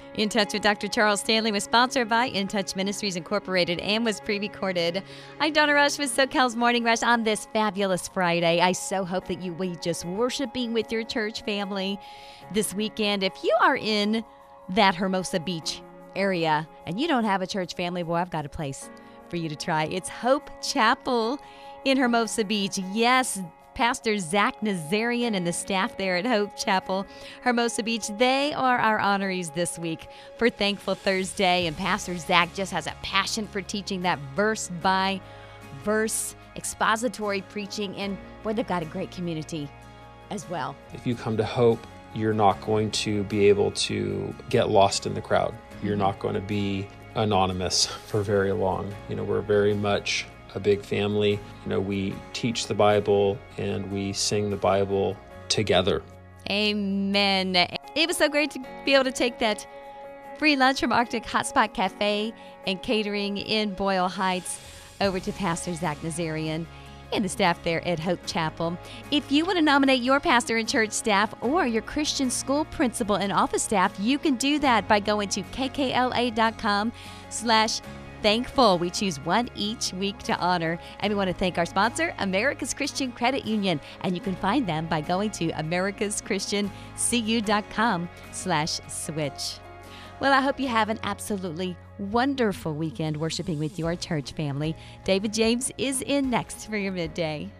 In Touch with Dr. Charles Stanley was sponsored by In Touch Ministries Incorporated and was pre-recorded. I'm Donna Rush with SoCal's Morning Rush on this fabulous Friday. I so hope that you will be just worshiping with your church family this weekend. If you are in that Hermosa Beach area and you don't have a church family, boy, I've got a place for you to try. It's Hope Chapel in Hermosa Beach. Yes, Pastor Zach Nazarian and the staff there at Hope Chapel, Hermosa Beach, they are our honorees this week for Thankful Thursday. And Pastor Zach just has a passion for teaching that verse-by-verse expository preaching. And boy, they've got a great community as well. If you come to Hope, you're not going to be able to get lost in the crowd. You're not going to be anonymous for very long. We're very much a big family. We teach the Bible and we sing the Bible together. Amen. It was so great to be able to take that free lunch from Arctic Hotspot Cafe and Catering in Boyle Heights over to Pastor Zach Nazarian and the staff there at Hope Chapel. If you want to nominate your pastor and church staff or your Christian school principal and office staff, you can do that by going to kkla.com/thankful. We choose one each week to honor. And we want to thank our sponsor, America's Christian Credit Union. And you can find them by going to americaschristiancu.com/switch. Well, I hope you have an absolutely wonderful weekend worshiping with your church family. David James is in next for your midday.